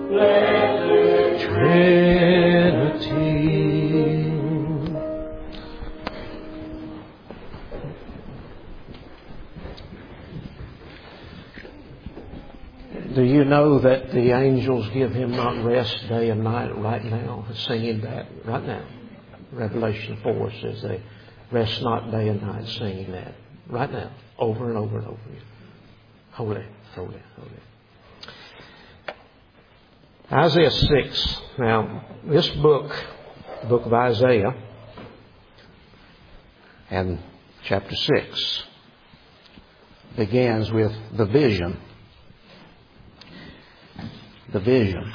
Trinity. Do you know that the angels give Him not rest day and night right now? Singing that right now. Revelation 4 says they rest not day and night singing that right now. Over and over and over. Holy, holy, holy. Isaiah 6. Now, this book, the book of Isaiah, and chapter 6, begins with the vision. The vision.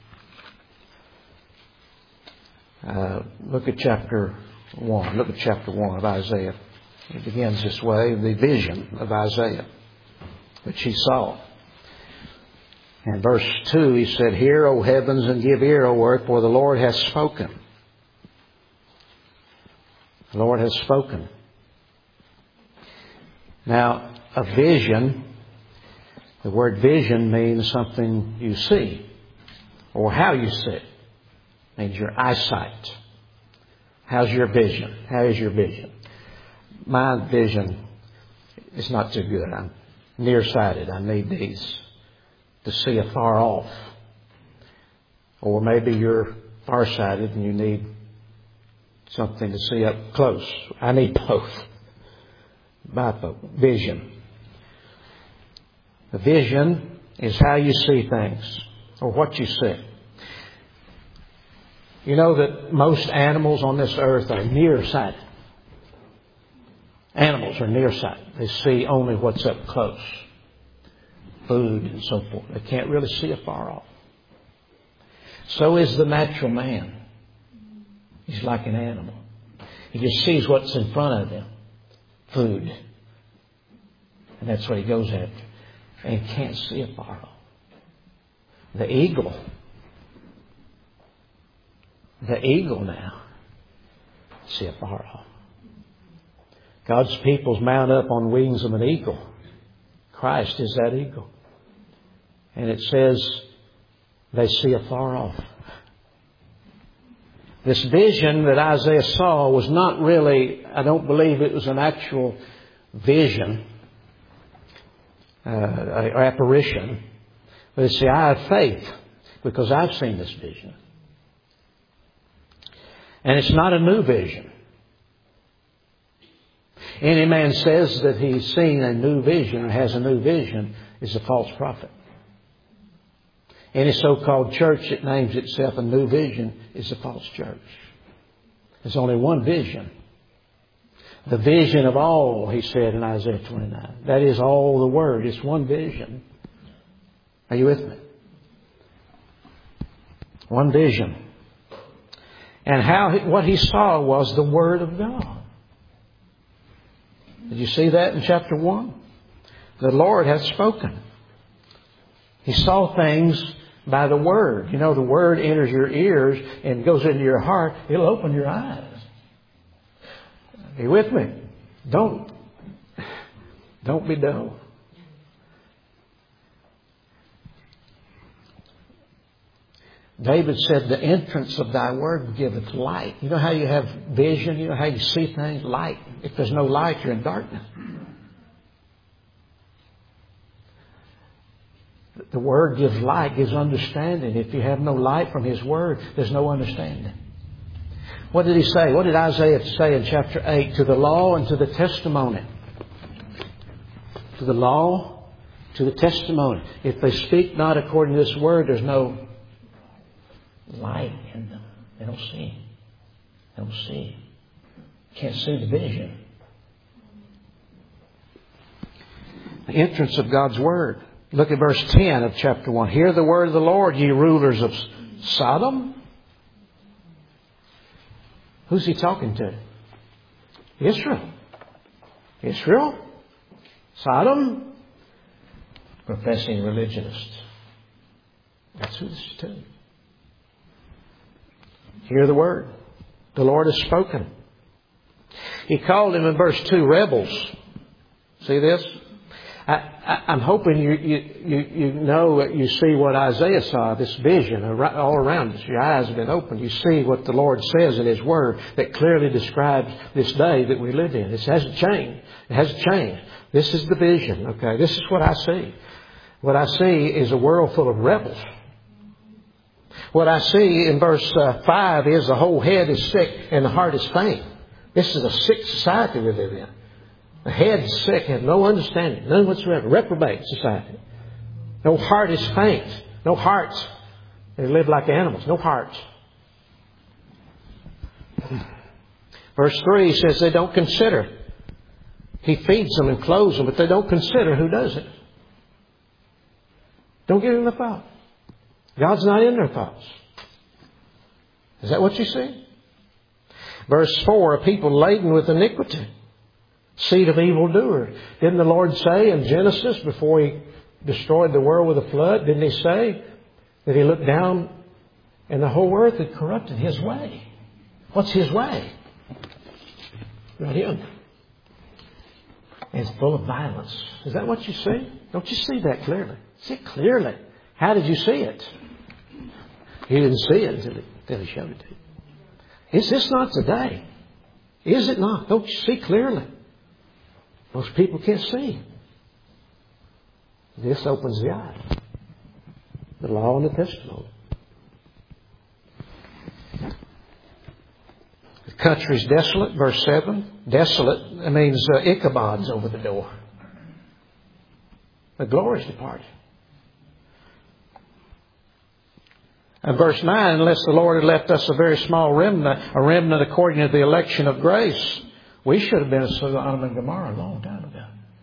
Look at chapter 1. Look at chapter 1 of Isaiah. It begins this way, the vision of Isaiah, which he saw. In verse 2, he said, "Hear, O heavens, and give ear, O earth, for the Lord has spoken." The Lord has spoken. Now, a vision, the word vision means something you see, or how you see it. It means your eyesight. How's your vision? How is your vision? My vision is not too good. I'm nearsighted. I need these to see afar off. Or maybe you're farsighted and you need something to see up close. I need both. Bifocal vision. The vision is how you see things, or what you see. You know that most animals on this earth are nearsighted. Animals are nearsighted. They see only what's up close. Food and so forth. They can't really see afar off. So is the natural man. He's like an animal. He just sees what's in front of him. Food. And that's what he goes after. And he can't see afar off. The eagle now see afar off. God's peoples mount up on wings of an eagle. Christ is that eagle. And it says they see afar off. This vision that Isaiah saw was not really, I don't believe it was an actual vision or apparition. But it's the eye of faith, because I've seen this vision. And it's not a new vision. Any man says that he's seen a new vision or has a new vision is a false prophet. Any so-called church that names itself a new vision is a false church. There's only one vision. The vision of all, he said in Isaiah 29. That is all the Word. It's one vision. Are you with me? One vision. And what he saw was the Word of God. Did you see that in chapter 1? The Lord hath spoken. He saw things by the Word. You know, the Word enters your ears and goes into your heart. It'll open your eyes. Are you with me? Don't be dull. David said, "The entrance of thy word giveth light." You know how you have vision? You know how you see things? Light. If there's no light, you're in darkness. The Word gives light, gives understanding. If you have no light from His Word, there's no understanding. What did he say? What did Isaiah say in chapter 8? To the law and to the testimony. To the law, to the testimony. If they speak not according to this Word, there's no light in them. They don't see. They don't see. Can't see the vision. The entrance of God's Word. Look at verse 10 of chapter 1. Hear the word of the Lord, ye rulers of Sodom. Who's he talking to? Israel. Israel? Sodom? Professing religionists. That's who this is to. Hear the word. The Lord has spoken. He called him in verse 2 rebels. See this? I'm hoping you know, you see what Isaiah saw, this vision all around us. Your eyes have been opened. You see what the Lord says in His Word that clearly describes this day that we live in. It hasn't changed. It hasn't changed. This is the vision, okay? This is what I see. What I see is a world full of rebels. What I see in verse 5 is the whole head is sick and the heart is faint. This is a sick society we live in. The head is sick, has no understanding, none whatsoever. Reprobate society. No heart is faint. No hearts. They live like animals. No hearts. Verse 3 says they don't consider. He feeds them and clothes them, but they don't consider who does it. Don't give them the thought. God's not in their thoughts. Is that what you see? Verse 4, a people laden with iniquity, seed of evildoers. Didn't the Lord say in Genesis, before He destroyed the world with a flood, didn't He say that He looked down and the whole earth had corrupted His way? What's His way? Right here. And it's full of violence. Is that what you see? Don't you see that clearly? See it clearly. How did you see it? You didn't see it until He showed it to you. Is this not today? Is it not? Don't you see clearly? Most people can't see. This opens the eye. The law and the testimony. The country's desolate, verse 7. Desolate, that means Ichabod's over the door. The glory's departed. And verse 9, unless the Lord had left us a very small remnant, a remnant according to the election of grace, we should have been a Sodom and Gomorrah a long time ago.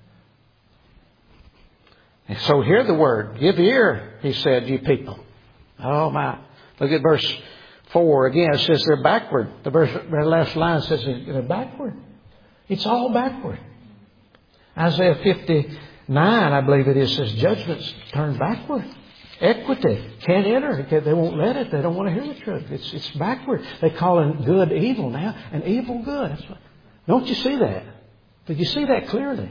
And so hear the word. Give ear, He said, you people. Oh my. Look at verse 4 again. It says they're backward. The very last line says they're backward. It's all backward. Isaiah 59, I believe it is, says judgments turn backward. Equity can't enter. They won't let it. They don't want to hear the truth. It's backward. They call it good evil now and evil good. That's what, don't you see that? Did you see that clearly?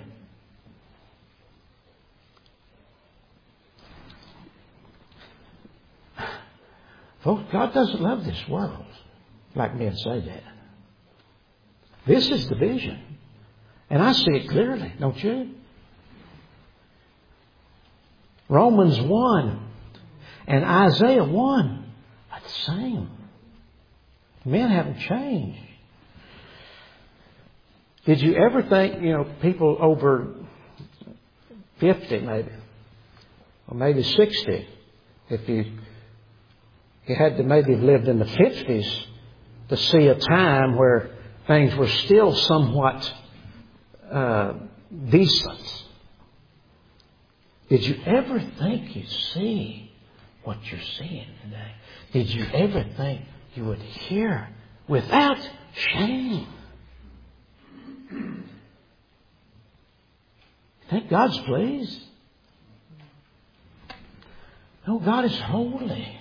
Folks, God doesn't love this world like men say that. This is the vision. And I see it clearly, don't you? Romans 1 and Isaiah 1 are the same. Men haven't changed. Did you ever think, people over 50 maybe, or maybe 60, if you had to maybe have lived in the 50s to see a time where things were still somewhat decent. Did you ever think you'd see what you're seeing today? Did you ever think you would hear without shame? Think God's pleased? No, God is holy.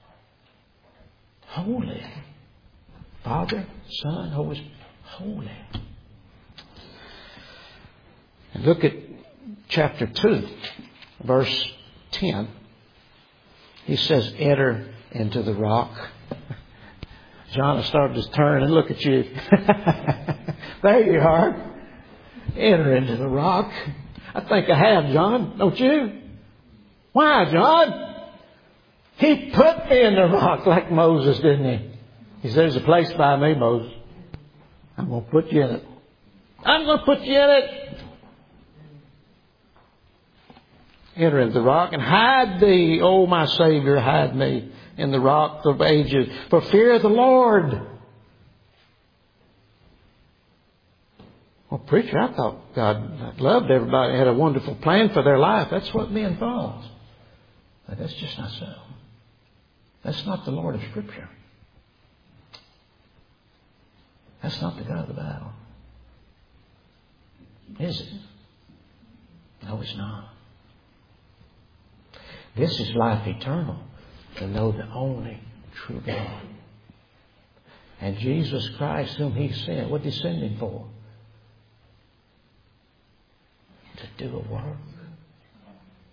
Holy. Father, Son, holy. And look at chapter 2, verse 10. He says, enter into the rock. John, I started to turn and look at you. There you are. Enter into the rock. I think I have, John. Don't you? Why, John? He put me in the rock like Moses, didn't He? He said, there's a place by me, Moses. I'm going to put you in it. I'm going to put you in it. Enter into the rock and hide thee, O my Savior, hide me in the rock of ages. For fear of the Lord. Well, preacher, I thought God loved everybody, had a wonderful plan for their life. That's what men thought. But that's just not so. That's not the Lord of Scripture. That's not the God of the Bible. Is it? No, it's not. This is life eternal, to know the only true God. And Jesus Christ, whom He sent, what did He send Him for? To do a work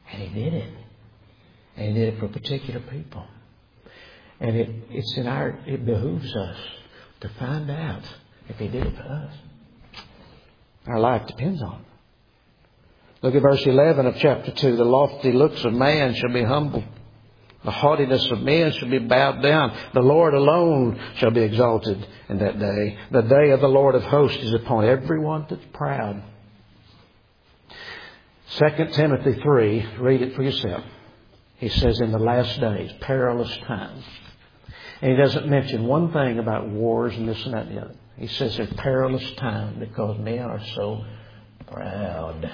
And He did it. And He did it for particular people. And it behooves us to find out if He did it for us. Our life depends on it. Look at verse 11 of chapter 2. The lofty looks of man shall be humbled. The haughtiness of men shall be bowed down. The Lord alone shall be exalted in that day. The day of the Lord of hosts is upon everyone that's proud. 2 Timothy 3, read it for yourself. He says in the last days, perilous times. And he doesn't mention one thing about wars and this and that and the other. He says it's perilous time because men are so proud,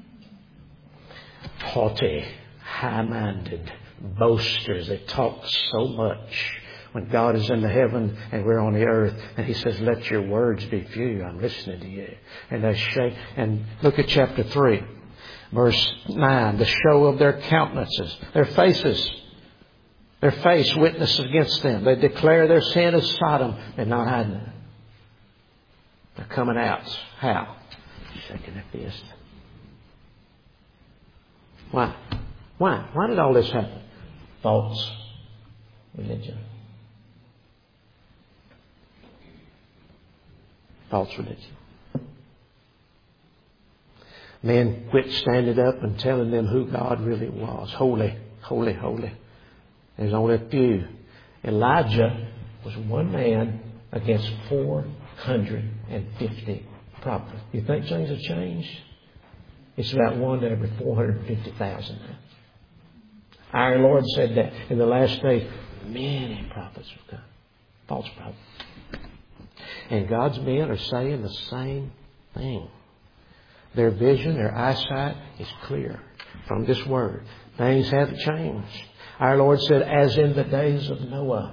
haughty, high-minded, boasters. They talk so much when God is in the heaven and we're on the earth. And He says, let your words be few. I'm listening to you. And they shake. And look at chapter 3, verse 9. The show of their countenances, their faces. Their face witnesses against them. They declare their sin as Sodom. They're not hiding it. They're coming out. How? Shaking their fist. Why? Why? Why did all this happen? False religion. False religion. Men quit standing up and telling them who God really was. Holy, holy, holy. There's only a few. Elijah was one man against 450 prophets. You think things have changed? It's about 1 to every 450,000 now. Our Lord said that in the last days, many prophets will come. False prophets. And God's men are saying the same thing. Their vision, their eyesight is clear from this word. Things haven't changed. Our Lord said, as in the days of Noah,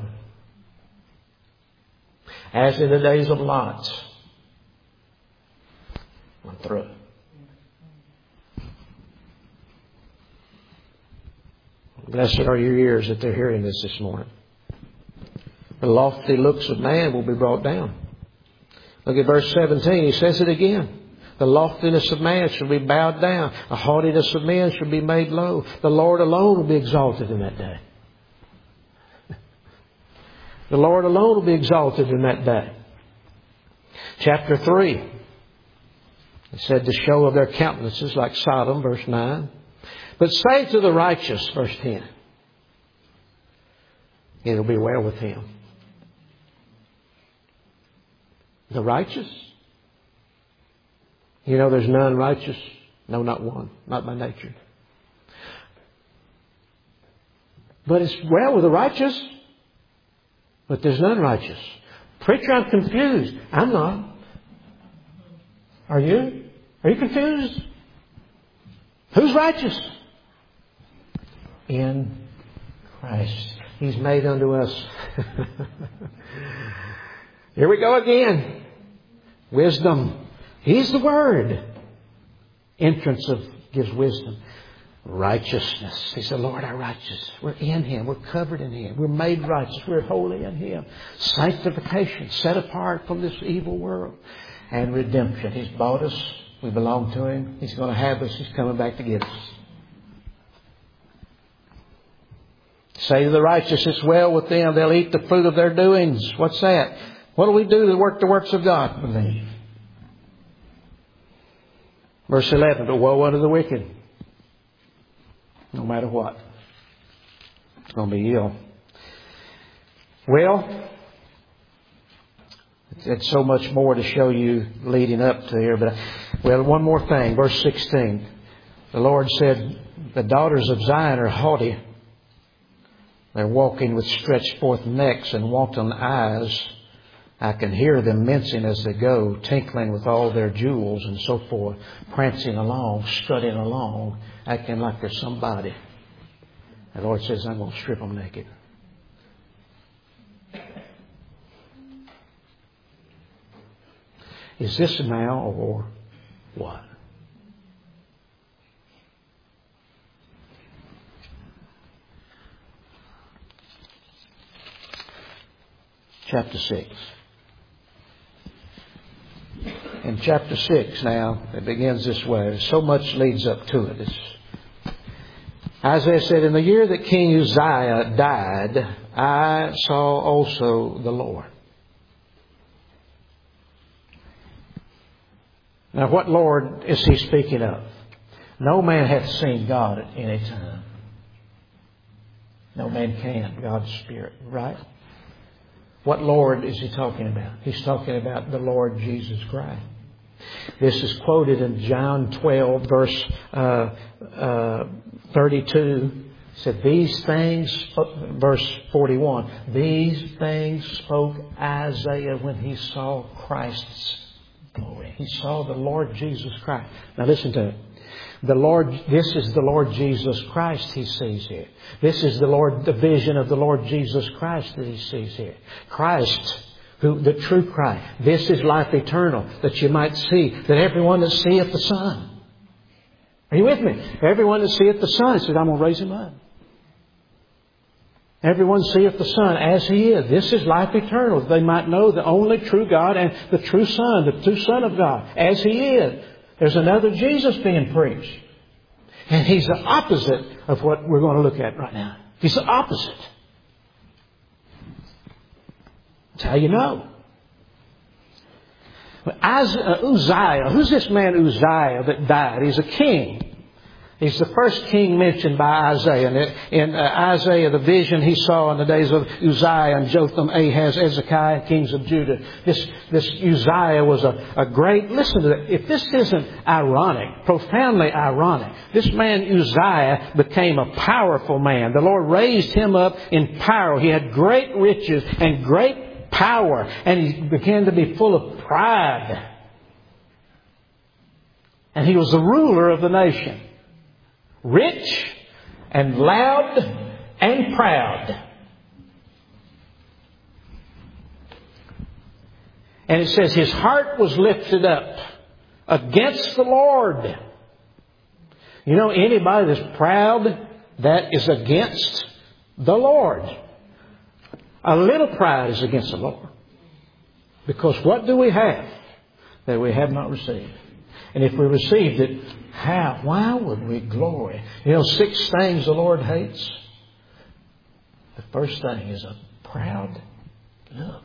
as in the days of Lot. I'm through. Blessed are your ears that they're hearing this morning. The lofty looks of man will be brought down. Look at verse 17. He says it again. The loftiness of man shall be bowed down. The haughtiness of men shall be made low. The Lord alone will be exalted in that day. The Lord alone will be exalted in that day. Chapter 3. It said the show of their countenances like Sodom, verse 9. But say to the righteous, verse 10. It'll be well with him. The righteous? You know there's none righteous? No, not one. Not by nature. But it's well with the righteous. But there's none righteous. Preacher, I'm confused. I'm not. Are you? Are you confused? Who's righteous? In Christ. He's made unto us. Here we go again. Wisdom. He's the Word. Entrance gives wisdom. Righteousness. He said, Lord, our righteous. We're in Him. We're covered in Him. We're made righteous. We're holy in Him. Sanctification. Set apart from this evil world. And redemption. He's bought us. We belong to Him. He's going to have us. He's coming back to get us. Say to the righteous, it's well with them. They'll eat the fruit of their doings. What's that? What do we do to work the works of God? Believe. Verse 11, but woe unto the wicked. No matter what. It's going to be ill. Well, it's so much more to show you leading up to here. But one more thing. Verse 16. The Lord said, the daughters of Zion are haughty. They're walking with stretched forth necks and wanton eyes. I can hear them mincing as they go, tinkling with all their jewels and so forth, prancing along, strutting along, acting like they're somebody. The Lord says, I'm going to strip them naked. Is this now or what? Chapter 6. In chapter 6 now, it begins this way. So much leads up to it. Isaiah said, in the year that King Uzziah died, I saw also the Lord. Now, what Lord is he speaking of? No man hath seen God at any time. No man can. God's Spirit, right? What Lord is he talking about? He's talking about the Lord Jesus Christ. This is quoted in John 12, verse 32. It said, these things, verse 41, these things spoke Isaiah when he saw Christ's glory. He saw the Lord Jesus Christ. Now listen to it. This is the Lord Jesus Christ he sees here. This is the vision of the Lord Jesus Christ that he sees here. Christ, the true Christ. This is life eternal, that you might see that everyone that seeth the Son. Are you with me? Everyone that seeth the Son, he said, I'm going to raise him up. Everyone seeth the Son as he is. This is life eternal, that they might know the only true God and the true Son, the true Son of God, as he is. There's another Jesus being preached. And he's the opposite of what we're going to look at right now. He's the opposite. That's how you know. Uzziah, who's this man Uzziah that died? He's a king. He's the first king mentioned by Isaiah. And in Isaiah, the vision he saw in the days of Uzziah and Jotham, Ahaz, Hezekiah, kings of Judah. This Uzziah was a great, listen to that. If this isn't ironic, profoundly ironic, this man Uzziah became a powerful man. The Lord raised him up in power. He had great riches and great power. And he began to be full of pride. And he was the ruler of the nation. Rich and loud and proud. And it says his heart was lifted up against the Lord. You know, anybody that's proud, that is against the Lord. A little pride is against the Lord. Because what do we have that we have not received? And if we received it, how? Why would we glory? You know, 6 things the Lord hates. The first thing is a proud look.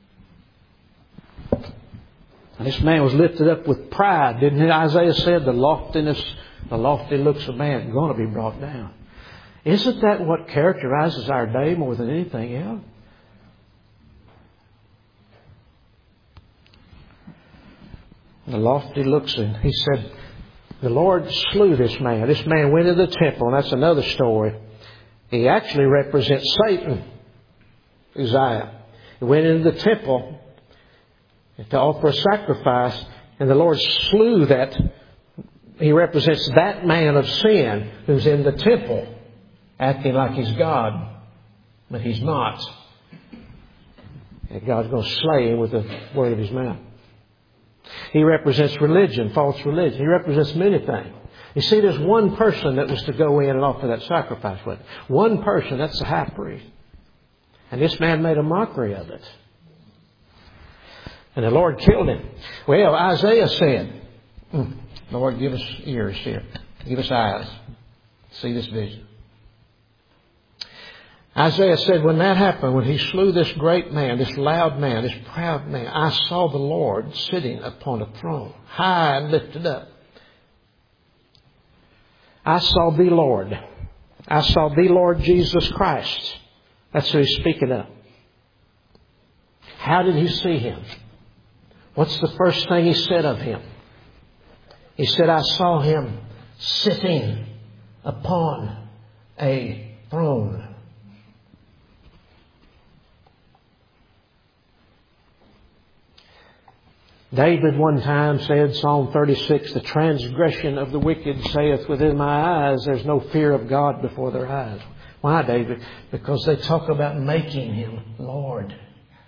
And this man was lifted up with pride. Didn't it? Isaiah said the lofty looks of man is going to be brought down. Isn't that what characterizes our day more than anything else? The lofty looks, and he said, the Lord slew this man. This man went into the temple, and that's another story. He actually represents Satan, Uzziah. He went into the temple to offer a sacrifice, and the Lord slew that. He represents that man of sin who's in the temple, acting like he's God, but he's not. And God's going to slay him with the word of his mouth. He represents religion, false religion. He represents many things. You see, there's one person that was to go in and offer that sacrifice with. One person, that's the high priest. And this man made a mockery of it. And the Lord killed him. Well, Isaiah said, Lord, give us ears here. Give us eyes. See this vision. Isaiah said when that happened, when he slew this great man, this loud man, this proud man, I saw the Lord sitting upon a throne, high and lifted up. I saw the Lord. I saw the Lord Jesus Christ. That's who he's speaking of. How did he see him? What's the first thing he said of him? He said, I saw him sitting upon a throne. David one time said, Psalm 36, the transgression of the wicked saith within my eyes, there's no fear of God before their eyes. Why, David? Because they talk about making him Lord.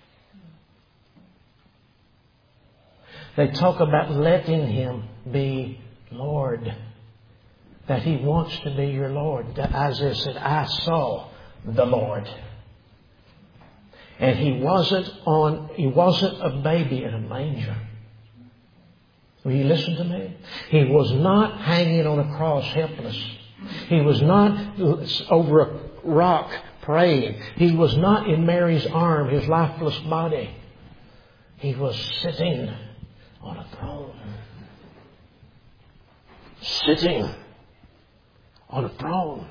They talk about letting him be Lord. That he wants to be your Lord. Isaiah said, I saw the Lord. And he wasn't a baby in a manger. Will you listen to me? He was not hanging on a cross helpless. He was not over a rock praying. He was not in Mary's arm, his lifeless body. He was sitting on a throne. Sitting on a throne.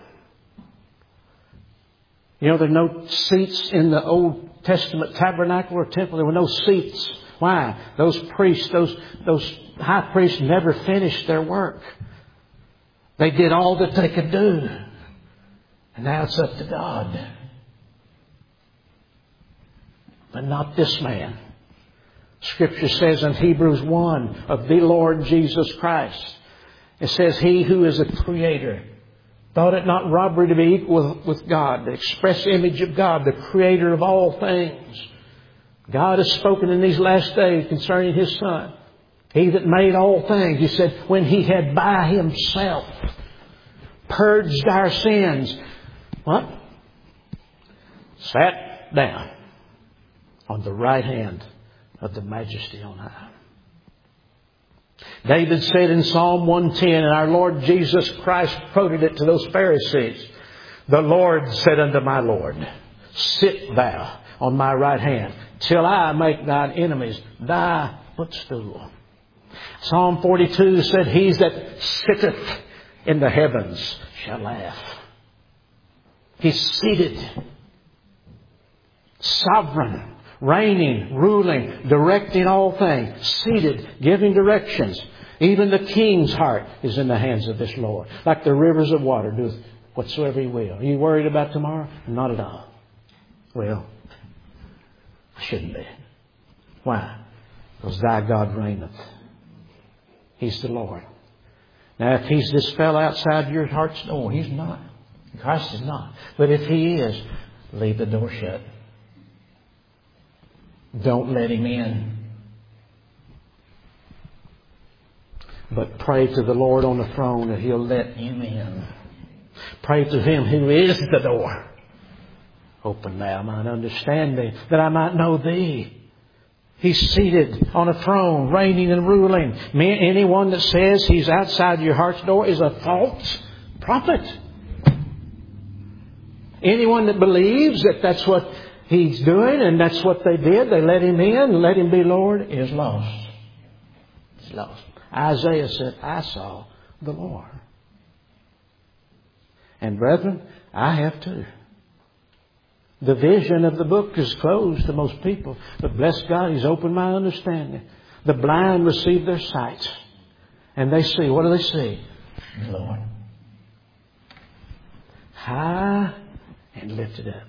You know, there are no seats in the Old Testament tabernacle or temple. There were no seats. Why? Those priests, those high priests never finished their work. They did all that they could do. And now it's up to God. But not this man. Scripture says in Hebrews 1 of the Lord Jesus Christ, it says, He who is the Creator thought it not robbery to be equal with God, the express image of God, the Creator of all things. God has spoken in these last days concerning His Son. He that made all things. He said, when He had by Himself purged our sins, what? Sat down on the right hand of the Majesty on high. David said in Psalm 110, and our Lord Jesus Christ quoted it to those Pharisees, the Lord said unto my Lord, sit thou on my right hand, till I make thine enemies thy footstool. Psalm 42 said, He that sitteth in the heavens shall laugh. He's seated, sovereign, reigning, ruling, directing all things, seated, giving directions. Even the king's heart is in the hands of this Lord. Like the rivers of water, doeth whatsoever He will. Are you worried about tomorrow? Not at all. Well, I shouldn't be. Why? Because thy God reigneth. He's the Lord. Now, if He's this fellow outside your heart's door, He's not. Christ is not. But if He is, leave the door shut. Don't let Him in. But pray to the Lord on the throne that He'll let you in. Pray to Him who is the door. Open thou mine understanding, that I might know Thee. He's seated on a throne, reigning and ruling. Anyone that says He's outside your heart's door is a false prophet. Anyone that believes that that's what He's doing and that's what they did, they let Him in, let Him be Lord, is lost. It's lost. Isaiah said, I saw the Lord. And brethren, I have too. The vision of the book is closed to most people. But bless God, He's opened my understanding. The blind receive their sight. And they see. What do they see? The Lord. High and lifted up.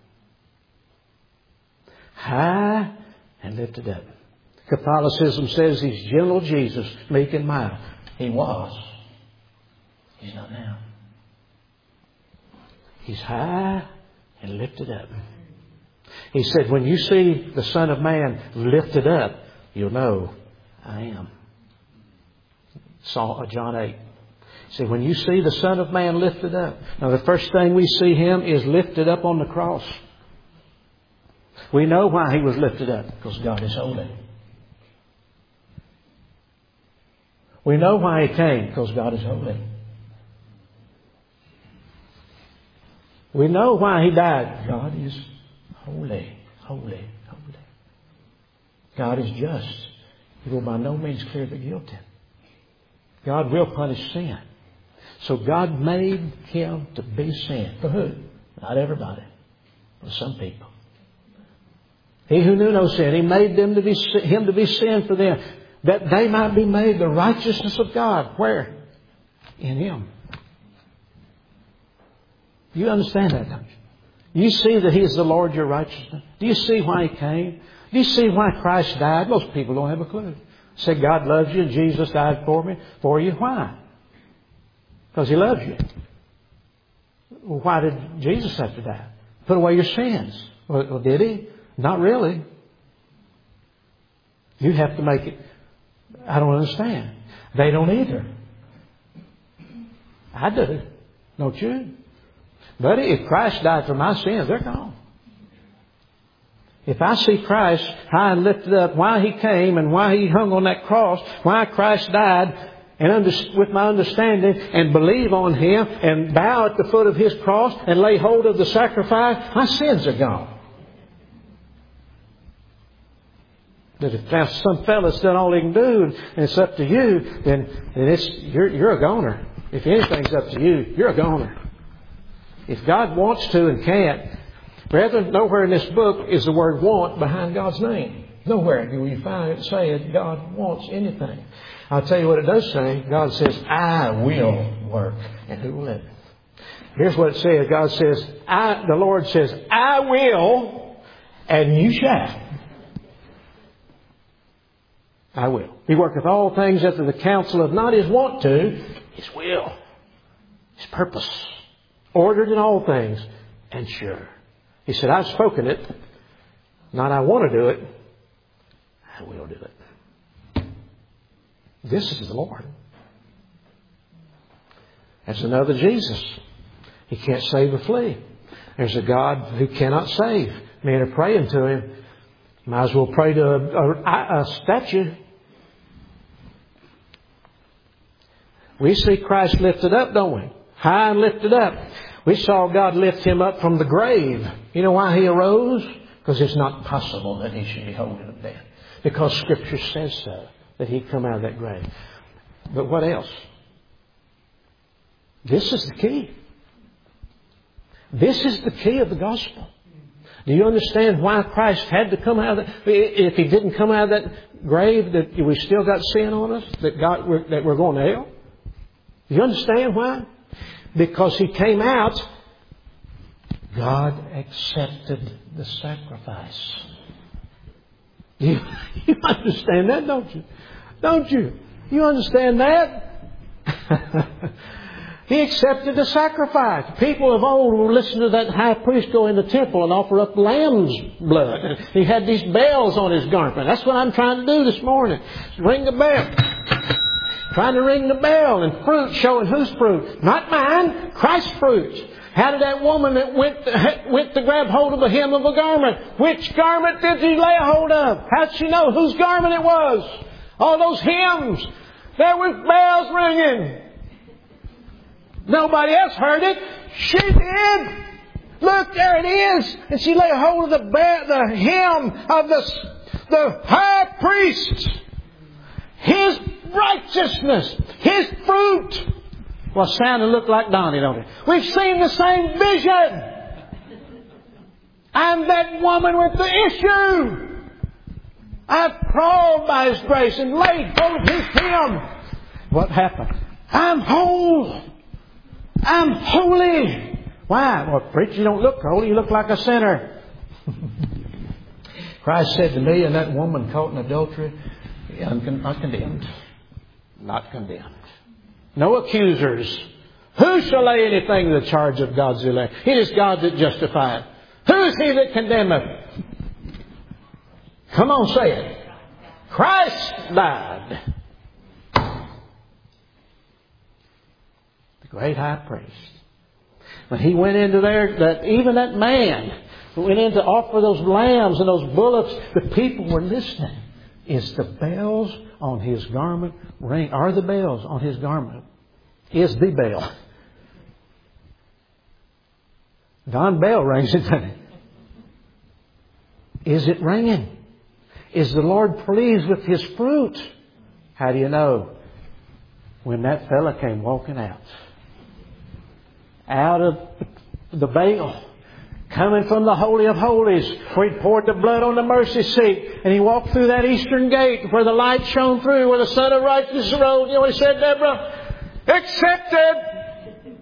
High and lifted up. Catholicism says He's gentle Jesus, meek and mild. He was. He's not now. He's high and lifted up. He said, when you see the Son of Man lifted up, you'll know I am. John 8. He said, when you see the Son of Man lifted up. Now the first thing we see Him is lifted up on the cross. We know why He was lifted up. Because God is holy. We know why He came. Because God is holy. We know why He died. God is holy, holy, holy. God is just. He will by no means clear the guilty. God will punish sin. So God made Him to be sin. For who? Not everybody. For some people. He who knew no sin, He made Him to be sin for them, that they might be made the righteousness of God. Where? In Him. You understand that, don't you? You see that He is the Lord your righteousness. Do you see why He came? Do you see why Christ died? Most people don't have a clue. Say God loves you and Jesus died for you. Why? Because He loves you. Well, why did Jesus have to die? Put away your sins. Well, did He? Not really. You have to make it. I don't understand. They don't either. I do. Don't you? Buddy, if Christ died for my sins, they're gone. If I see Christ high and lifted up, why He came and why He hung on that cross, why Christ died, and with my understanding and believe on Him and bow at the foot of His cross and lay hold of the sacrifice, my sins are gone. That if now some fella's done all he can do and it's up to you, then you're a goner. If anything's up to you, you're a goner. If God wants to and can't, brethren, nowhere in this book is the word want behind God's name. Nowhere do you find it saying God wants anything. I'll tell you what it does say. God says, I will work. And who will it? Here's what it says. God says, the Lord says, I will, and you shall. I will. He worketh all things after the counsel of not His want to, His will, His purpose, ordered in all things, and sure. He said, I've spoken it, not I want to do it, I will do it. This is the Lord. That's another Jesus. He can't save a flea. There's a God who cannot save. Men are praying to Him. Might as well pray to a statue. We see Christ lifted up, don't we? High and lifted up. We saw God lift Him up from the grave. You know why He arose? Because it's not possible that He should be holding up dead. Because Scripture says so, that He'd come out of that grave. But what else? This is the key. This is the key of the gospel. Do you understand why Christ had to come out of that? If He didn't come out of that grave, that we still got sin on us? That we're going to hell? Do you understand why? Because He came out, God accepted the sacrifice. You understand that, don't you? Don't you? You understand that? He accepted the sacrifice. People of old would listen to that high priest go in the temple and offer up lamb's blood. And he had these bells on his garment. That's what I'm trying to do this morning. Ring the bell. Trying to ring the bell and fruit, showing whose fruit? Not mine, Christ's fruit. How did that woman that went to grab hold of the hem of a garment? Which garment did she lay a hold of? How did she know whose garment it was? All those hymns. There was bells ringing. Nobody else heard it. She did. Look, there it is. And she lay hold of the hem of the high priest. His righteousness. His fruit. Well, sound and look like Donnie, don't it? We've seen the same vision. I'm that woman with the issue. I've crawled by His grace and laid hold of His hem. What happened? I'm whole. I'm holy. Why? Well, preacher, you don't look holy. You look like a sinner. Christ said to me and that woman caught in adultery, not condemned. Not condemned. No accusers. Who shall lay anything to the charge of God's elect? It is God that justifieth. Who is He that condemneth? Come on, say it. Christ died. The great high priest. When He went into there, even that man who went in to offer those lambs and those bullocks, the people were listening. Is the bells on His garment ring? Are the bells on His garment? Is the bell? Don Bell rings it, doesn't it? Is it ringing? Is the Lord pleased with His fruit? How do you know? When that fella came walking out of the veil, coming from the Holy of Holies, where He poured the blood on the mercy seat, and He walked through that eastern gate where the light shone through, where the Son of Righteousness rode. You know what He said, Deborah? Accepted!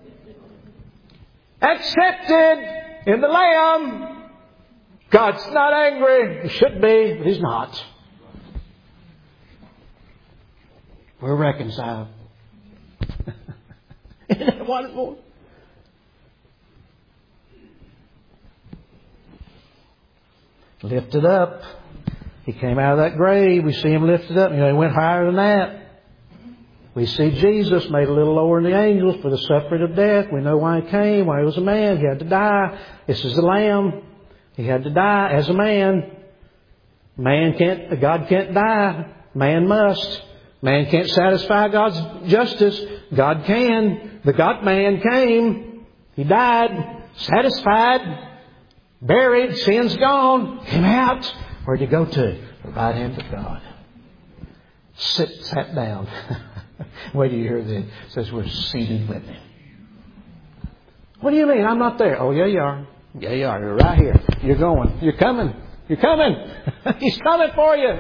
Accepted in the Lamb. God's not angry. He should be, but He's not. We're reconciled. Isn't that wonderful? Lifted up. He came out of that grave. We see Him lifted up. You know, He went higher than that. We see Jesus made a little lower than the angels for the suffering of death. We know why He came, why He was a man. He had to die. This is the Lamb. He had to die as a man. God can't die. Man must. Man can't satisfy God's justice. God can. The God-man came. He died. Satisfied. Buried. Sin's gone. Came out. Where'd he go to? The right hand of God. Sat down. Wait till you hear this. It says we're seated with Him. What do you mean? I'm not there. Oh, yeah, you are. Yeah, you are. You're right here. You're going. You're coming. You're coming. He's coming for you.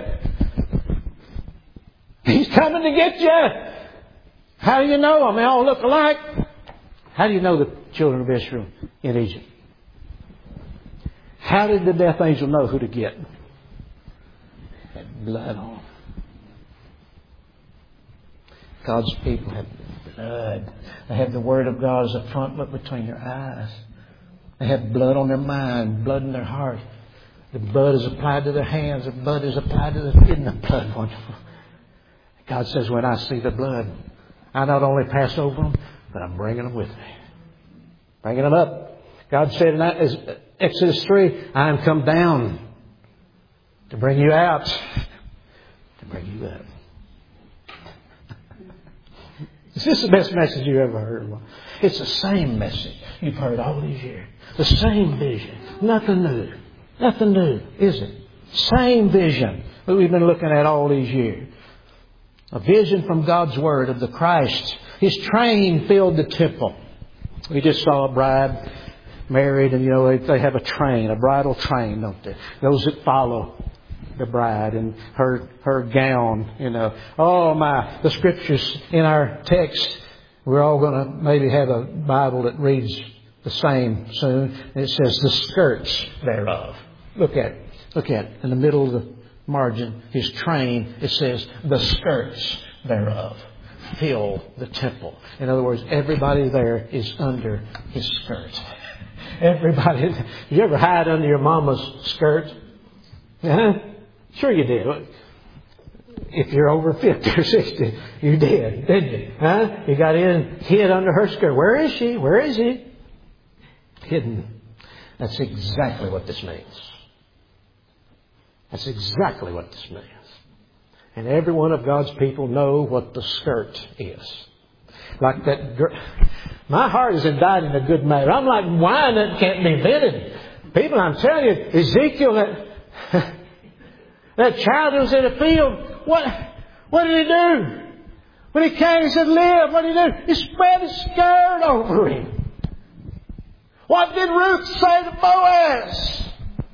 He's coming to get you. How do you know them? They all look alike. How do you know the children of Israel in Egypt? How did the death angel know who to get? Had blood on them. God's people have blood. They have the Word of God as a front look between their eyes. They have blood on their mind, blood in their heart. The blood is applied to their hands. The blood is applied to the feet. Isn't the blood wonderful? God says, when I see the blood, I not only pass over them, but I'm bringing them with me. Bringing them up. God said in Exodus 3, I am come down to bring you out, to bring you up. Is this the best message you ever heard? It's the same message you've heard all these years. The same vision. Nothing new. Nothing new, is it? Same vision that we've been looking at all these years. A vision from God's Word of the Christ. His train filled the temple. We just saw a bride married, and they have a train, a bridal train, don't they? Those that follow the bride and her gown, Oh my, the scriptures in our text, we're all going to maybe have a Bible that reads the same soon. And it says the skirts thereof. Look at it. In the middle of the margin, His train, it says the skirts thereof fill the temple. In other words, everybody there is under His skirt. Everybody. Did you ever hide under your mama's skirt? Huh? Sure you did. If you're over 50 or 60, you did, didn't you? Huh? You got in, hid under her skirt. Where is she? Where is he? Hidden. That's exactly what this means. That's exactly what this means. And every one of God's people know what the skirt is. Like that girl. My heart is indicting a good matter. I'm like wine that can't be vented. People, I'm telling you, Ezekiel, that child who was in the field, what did he do? When he came, he said, live. What did he do? He spread his skirt over him. What did Ruth say to Boaz?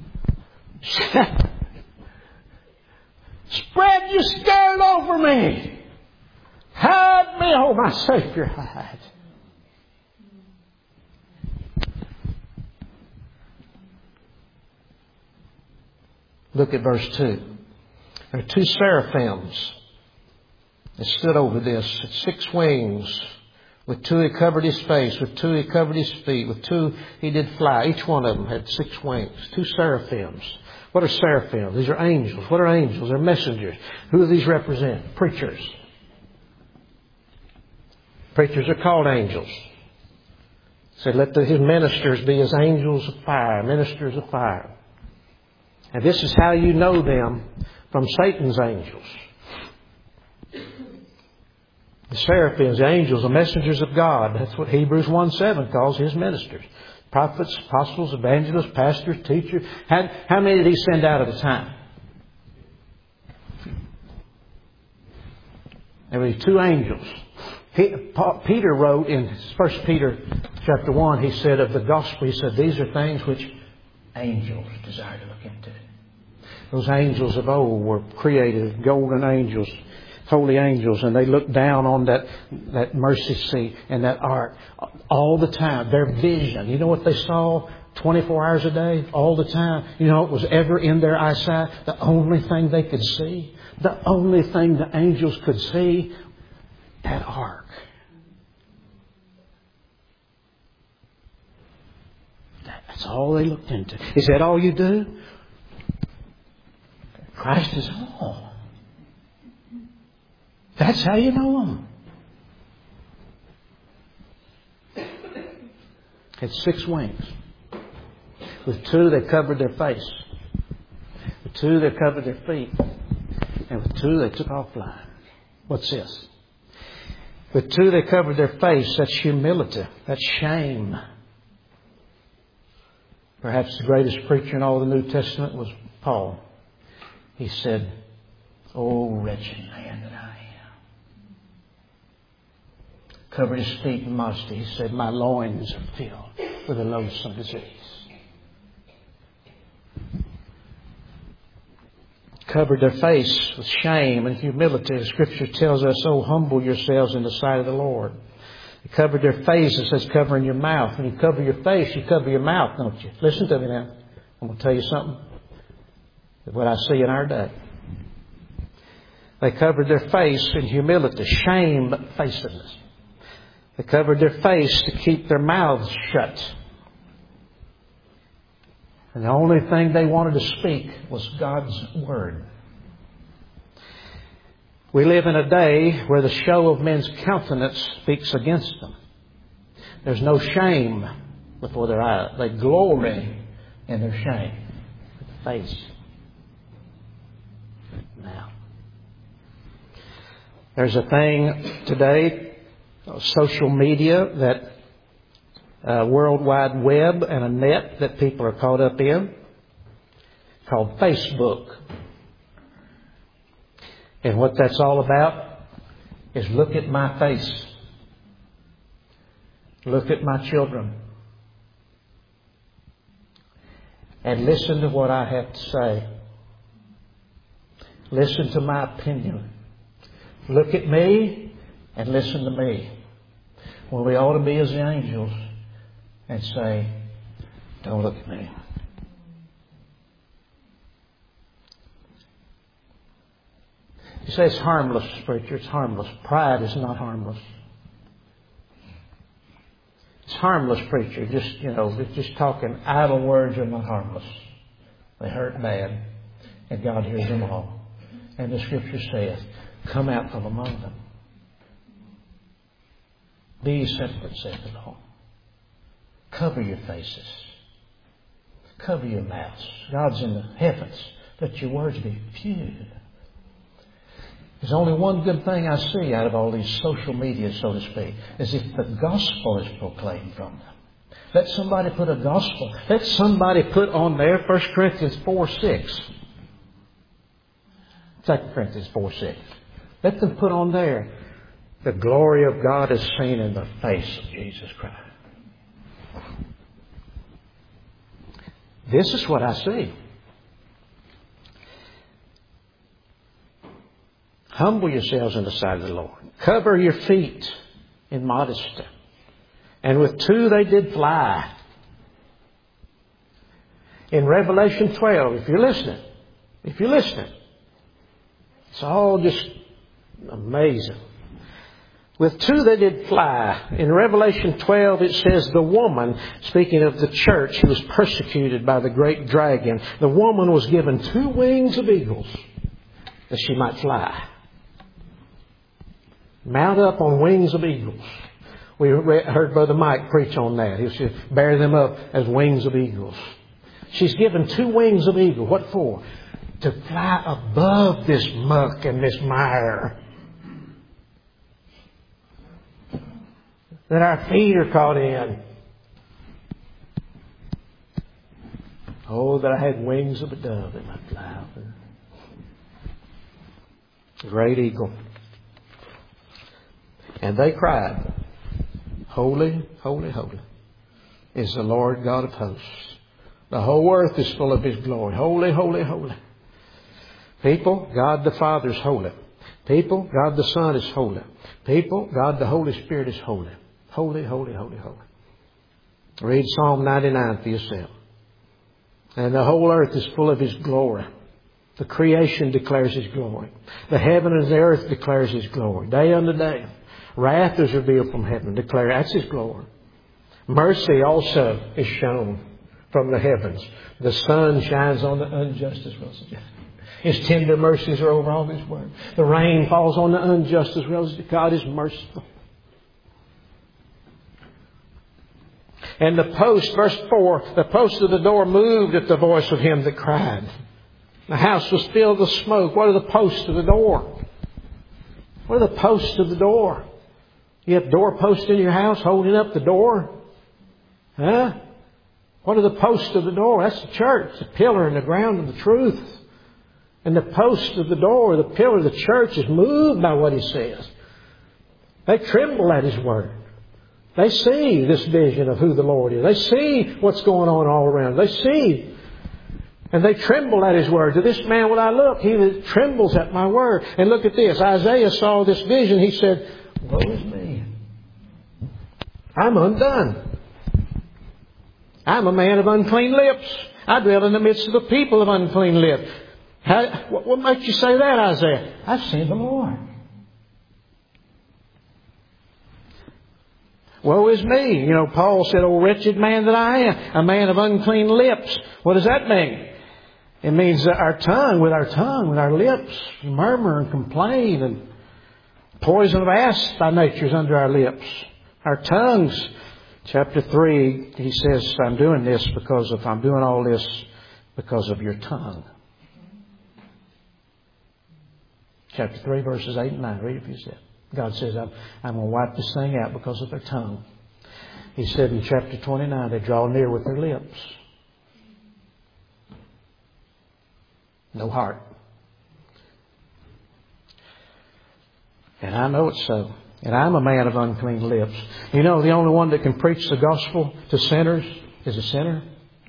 Spread your skirt over me. Hide me, oh my Savior, hide. Look at verse 2. There are 2 seraphims that stood over this. 6 wings. With 2 he covered his face. With 2 he covered his feet. With 2 he did fly. Each one of them had 6 wings. 2 seraphims. What are seraphims? These are angels. What are angels? They're messengers. Who do these represent? Preachers. Preachers are called angels. Said, let His ministers be as angels of fire, ministers of fire. And this is how you know them from Satan's angels. The seraphims, the angels, the messengers of God. That's what Hebrews 1:7 calls His ministers. Prophets, apostles, evangelists, pastors, teachers. How many did He send out at a time? There were 2 angels. Peter wrote in 1 Peter chapter 1, he said of the gospel, he said, these are things which angels desire to look into. Those angels of old were created, golden angels, holy angels, and they looked down on that mercy seat and that ark all the time. Their vision, you know what they saw 24 hours a day, all the time? You know what was ever in their eyesight? The only thing they could see, the only thing the angels could see, that ark. That's all they looked into. Is that all you do? Christ is all. That's how you know Him. Had 6 wings. With 2 they covered their face. With 2 they covered their feet. And with 2 they took off flying. What's this? With two, they covered their face. That's humility. That's shame. Perhaps the greatest preacher in all the New Testament was Paul. He said, "Oh, wretched man that I am." Covered his feet in modesty. He said, "My loins are filled with a loathsome disease." Covered their face with shame and humility. The Scripture tells us, "Oh, humble yourselves in the sight of the Lord." They covered their face. It says covering your mouth. When you cover your face, you cover your mouth, don't you? Listen to me now. I'm going to tell you something. What I see in our day. They covered their face in humility, shamefacedness. They covered their face to keep their mouths shut. And the only thing they wanted to speak was God's Word. We live in a day where the show of men's countenance speaks against them. There's no shame before their eyes. They glory in their shame. Face. Now, there's a thing today, social media, that World Wide Web and a net that people are caught up in, called Facebook. And what that's all about is look at my face. Look at my children. And listen to what I have to say. Listen to my opinion. Look at me and listen to me. Well, we ought to be as the angels and say, "Don't look at me." You say it's harmless, preacher. It's harmless. Pride is not harmless. It's harmless, preacher. Just talking idle words are not harmless. They hurt bad, and God hears them all. And the Scripture saith, "Come out from among them. Be separate," saith the Lord. Cover your faces. Cover your mouths. God's in the heavens. Let your words be few. There's only one good thing I see out of all these social media, so to speak, is if the gospel is proclaimed from them. Let somebody put a gospel. Let somebody put on there 1 Corinthians 4:6. 2 Corinthians 4:6. Let them put on there, "The glory of God is seen in the face of Jesus Christ." This is what I see. Humble yourselves in the sight of the Lord. Cover your feet in modesty. And with two they did fly. In Revelation 12, if you're listening, it's all just amazing. With two they did fly. In Revelation 12 it says the woman, speaking of the church who was persecuted by the great dragon, the woman was given 2 wings of eagles that she might fly. Mount up on wings of eagles. We heard Brother Mike preach on that. He should bear them up as wings of eagles. She's given 2 wings of eagle. What for? To fly above this muck and this mire that our feet are caught in. Oh, that I had wings of a dove that might fly out there. Great eagle. And they cried, "Holy, holy, holy is the Lord God of hosts. The whole earth is full of His glory. Holy, holy, holy." People, God the Father is holy. People, God the Son is holy. People, God the Holy Spirit is holy. Holy, holy, holy, holy. Read Psalm 99 for yourself. And the whole earth is full of His glory. The creation declares His glory. The heaven and the earth declares His glory. Day unto day. Wrath is revealed from heaven. Declare that's His glory. Mercy also is shown from the heavens. The sun shines on the unjust as well as the just. His tender mercies are over all His word. The rain falls on the unjust as well as the God is merciful. And the post, verse 4, the post of the door moved at the voice of him that cried. The house was filled with smoke. What are the posts of the door? What are the posts of the door? You have doorposts in your house holding up the door? Huh? What are the posts of the door? That's the church, the pillar and the ground of the truth. And the post of the door, the pillar of the church is moved by what He says. They tremble at His Word. They see this vision of who the Lord is. They see what's going on all around. They see. And they tremble at His Word. To this man will I look. He that trembles at my Word. And look at this. Isaiah saw this vision. He said, woe is me. I'm undone. I'm a man of unclean lips. I dwell in the midst of the people of unclean lips. What makes you say that, Isaiah? I've seen the Lord. Woe is me. You know, Paul said, oh, wretched man that I am, a man of unclean lips. What does that mean? It means that with our lips, murmur and complain, and poison of asp by nature is under our lips. Our tongues. Chapter 3, he says, I'm doing all this because of your tongue. Chapter 3, verses 8 and 9. Read it if you said. God says, I'm going to wipe this thing out because of their tongue. He said in chapter 29, they draw near with their lips. No heart. And I know it's so. And I'm a man of unclean lips. You know, the only one that can preach the gospel to sinners is a sinner.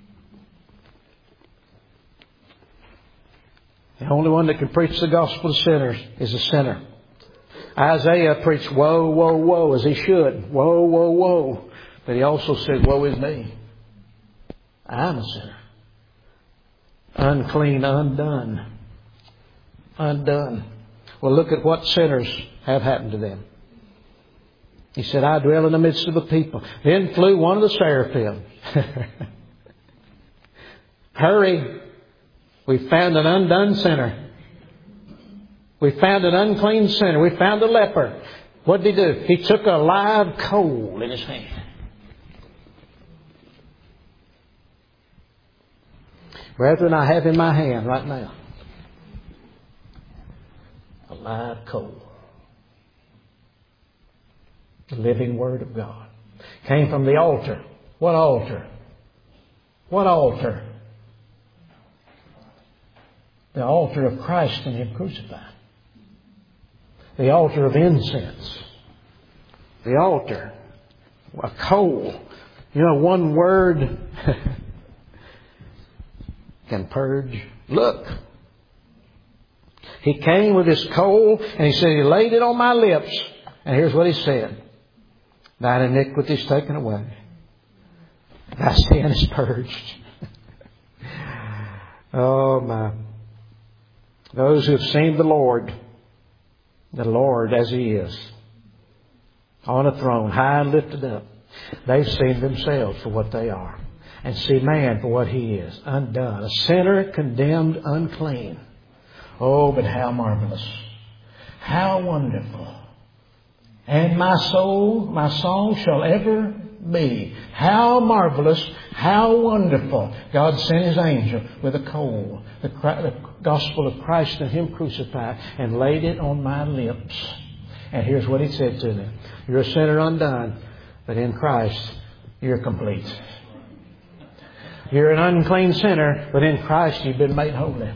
The only one that can preach the gospel to sinners is a sinner. Isaiah preached, woe, woe, woe, as he should. Woe, woe, woe. But he also said, woe is me. I'm a sinner. Unclean, undone. Undone. Well, look at what sinners have happened to them. He said, I dwell in the midst of the people. Then flew one of the seraphim. Hurry. We found an undone sinner. We found an unclean sinner. We found a leper. What did he do? He took a live coal in his hand. Brethren, I have in my hand right now a live coal. The living Word of God. Came from the altar. What altar? What altar? The altar of Christ and Him crucified. The altar of incense. The altar. A coal. You know, one word can purge. Look. He came with his coal and he said, He laid it on my lips. And here's what he said. Thine iniquity is taken away. Thy sin is purged. Oh my. Those who have seen the Lord as He is, on a throne, high and lifted up, they've seen themselves for what they are. And see man for what he is, undone. A sinner condemned unclean. Oh, but how marvelous. How wonderful. And my soul, my song shall ever be. How marvelous, how wonderful. God sent His angel with a coal, the gospel of Christ and Him crucified, and laid it on my lips. And here's what He said to them. You're a sinner undone, but in Christ you're complete. You're an unclean sinner, but in Christ you've been made holy.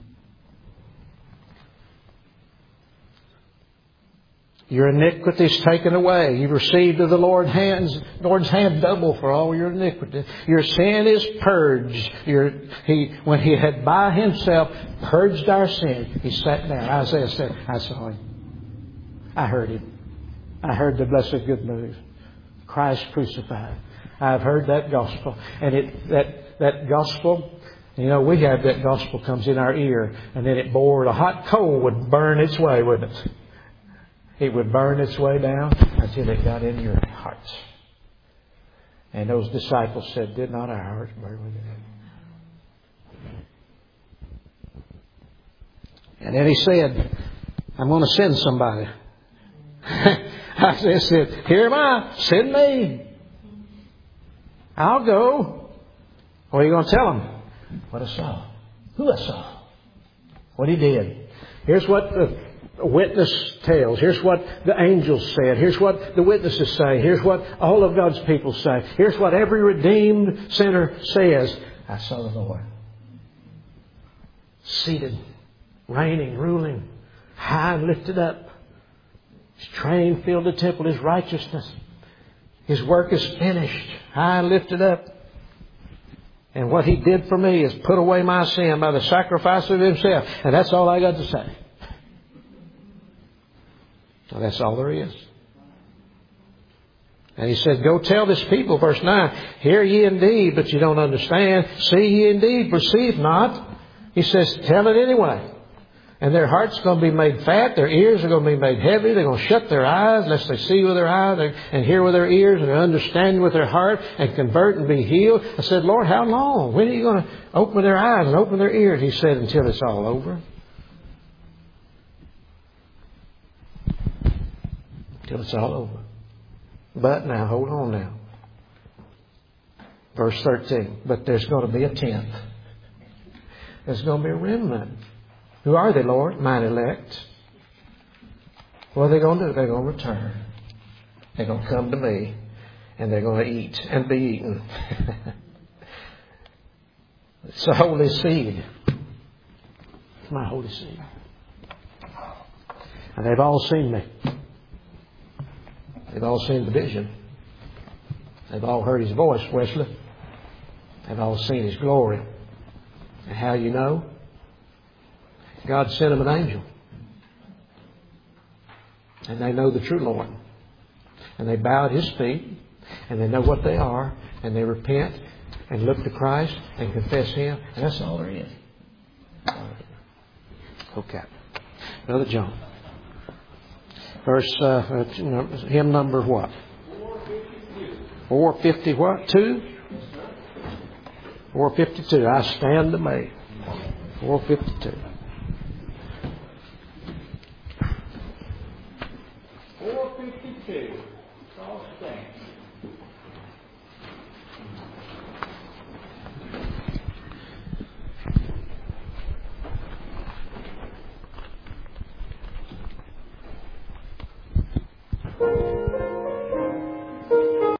Your iniquity is taken away. You've received of the Lord's hand double for all your iniquity. Your sin is purged. When He had by Himself purged our sin, He sat down. Isaiah said, I saw Him. I heard Him. I heard the blessed good news. Christ crucified. I've heard that gospel. And that gospel, you know, we have that gospel comes in our ear, and then it bored. A hot coal would burn its way, wouldn't it? It would burn its way down until it got in your hearts. And those disciples said, did not our hearts burn within us? And then He said, I'm going to send somebody. Isaiah said, here am I, send me. I'll go. What are you going to tell them? What I saw. Who I saw. What He did. Here's what witness tells. Here's what the angels said. Here's what the witnesses say. Here's what all of God's people say. Here's what every redeemed sinner says. I saw the Lord seated, reigning, ruling, high and lifted up. His train filled the temple, His righteousness. His work is finished, high and lifted up. And what He did for me is put away my sin by the sacrifice of Himself. And that's all I got to say. Well, that's all there is. And He said, go tell this people, verse 9, hear ye indeed, but you don't understand. See ye indeed, perceive not. He says, tell it anyway. And their heart's going to be made fat. Their ears are going to be made heavy. They're going to shut their eyes lest they see with their eyes and hear with their ears and understand with their heart and convert and be healed. I said, Lord, how long? When are you going to open their eyes and open their ears? He said, until it's all over. Until it's all over. But now, hold on now. Verse 13. But there's going to be a tenth. There's going to be a remnant. Who are they, Lord? Mine elect. What are they going to do? They're going to return. They're going to come to me. And they're going to eat and be eaten. It's a holy seed. It's my holy seed. And they've all seen me. They've all seen the vision. They've all heard His voice, Wesley. They've all seen His glory. And how you know? God sent them an angel. And they know the true Lord. And they bow at His feet. And they know what they are. And they repent and look to Christ and confess Him. And that's all there is. Okay. Brother John. Verse, hymn number what? 450 what? 2? 452. I stand amazed. 452. 452. All stand.